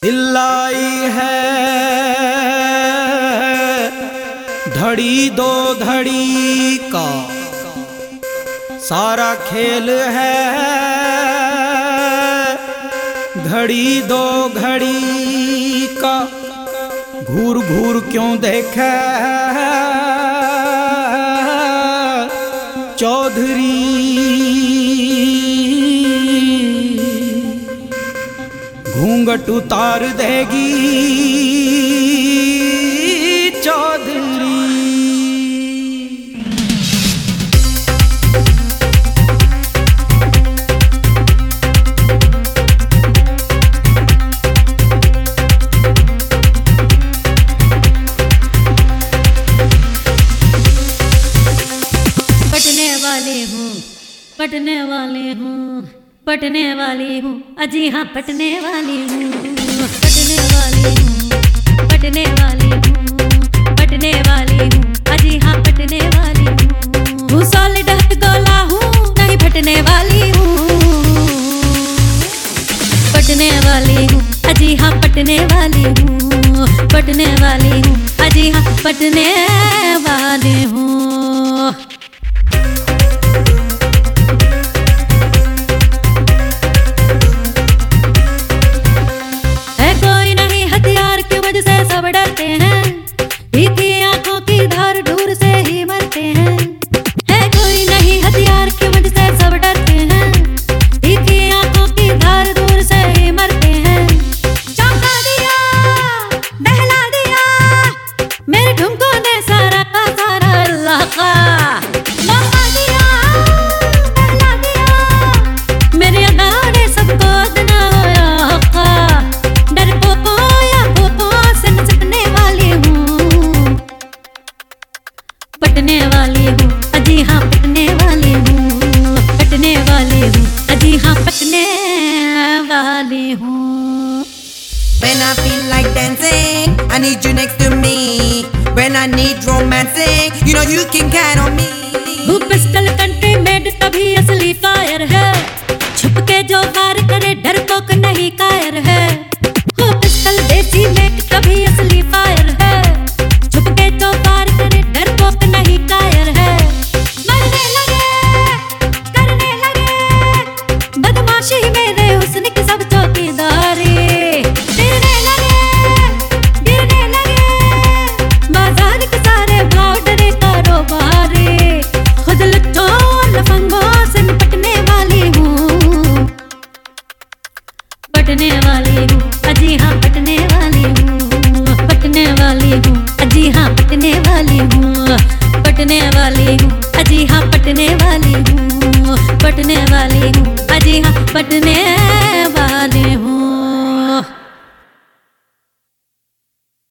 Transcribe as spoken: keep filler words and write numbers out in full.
हिलाई है धड़ी दो धड़ी का सारा खेल है, घड़ी दो घड़ी का घूर घूर क्यों देखे चौधरी। घूंघट उतार देगी चौधरी। पटने वाली हूँ पटने वाली हूँ पटने वाली हूँ अजी हाँ पटने वाली हूँ पटने वाली हूँ पटने वाली हूँ पटने वाली हूँ अजी हाँ पटने वाली हूँ। हूँ सॉलिड हट गोला हूँ नहीं फटने वाली हूँ। पटने वाली हूँ अजी हाँ पटने वाली हूँ पटने वाली हूँ अजी हाँ पटने वाली हूँ। पटने वाली हूँ अजी हाँ पटने वाली हूँ पटने वाली हूँ अजी हाँ पटने वाली हूँ। When I feel like dancing, I need you next to me. When I need romancing, you know you can count on me. वो पिस्टल कंट्री मेड तभी असली फायर है, छुप के जो वार करे डरपोक नहीं कायर है। वो पिस्टल देसी मेड तभी असली फायर है, छुप के जो वार करे डरपोक नहीं कायर है। मरने लगे करने लगे बदमाशी मेरे हुस्न की सब चौकीदारी। गिरने लगे गिरने लगे बाजार के सारे भाव डरे कारोबारी। खुद लुच्चों लफंगों से निपटने वाली हूँ पटने वाली हूँ अजी हाँ पटने वाली हूँ पटने वाली हूँ अजी हाँ पटने वाली हूँ पटने वाली हूँ अजी हाँ पटने वाली हूँ पटने वाली हूँ अजी हाँ पटने वाली हूँ।